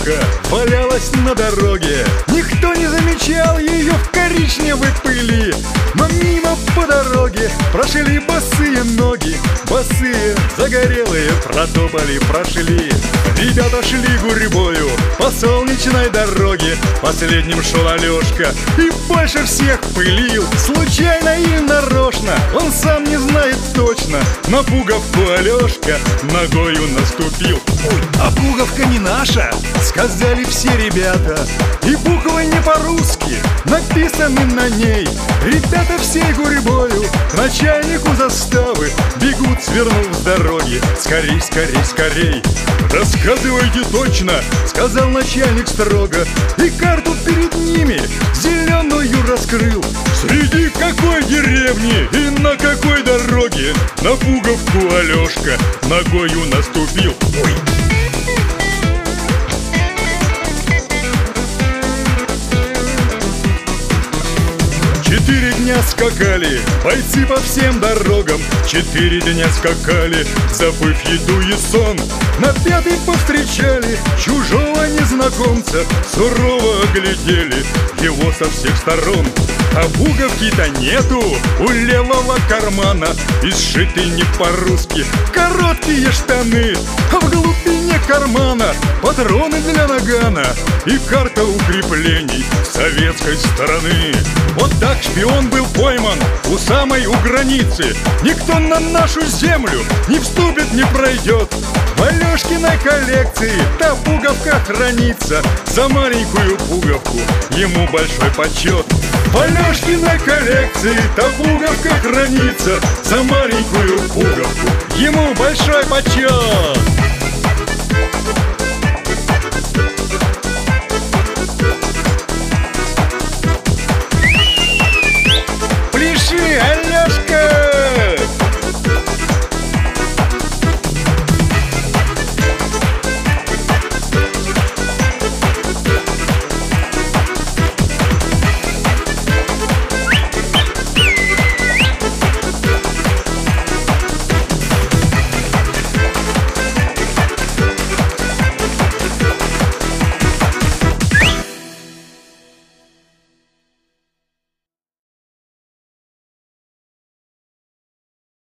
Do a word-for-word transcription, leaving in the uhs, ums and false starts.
пуговка валялась на дороге. Никто не замечал ее в коричневой пыли. Но мимо по дороге прошли босые ноги. Босые, загорелые, протопали, прошли. Ребята шли гурьбою по солнечной дороге. Последним шел Алешка и больше всех пылил. Случайно или нарочно, он сам не знает точно. На пуговку Алешка ногою наступил. Ой, а пуговка не наша, сказали все ребята. И буквы не по-русски написаны на ней. Ребята всей гурьбою к начальнику заставы бегут, свернув с дороги. Скорей, скорей, скорей. Рассказывайте точно, сказал начальник строго. И карту перед ними зеленую раскрыл. Среди какой деревни и на какой дороге на пуговку Алешка ногою наступил. Ой. Четыре дня скакали бойцы по всем дорогам. Четыре дня скакали, забыв еду и сон. На пятый повстречали чужого незнакомца. Сурово оглядели его со всех сторон. А пуговки-то нету у левого кармана. И сшиты не по-русски короткие штаны. А в глубине кармана патроны для нагана и карта укреплений советской стороны. Вот так шпион был пойман у самой у границы. Никто на нашу землю не вступит, не пройдет. В Алешкиной коллекции та пуговка хранится. За маленькую пуговку ему большой почет. В Алешкиной коллекции та пуговка хранится. За маленькую пуговку ему большой почет.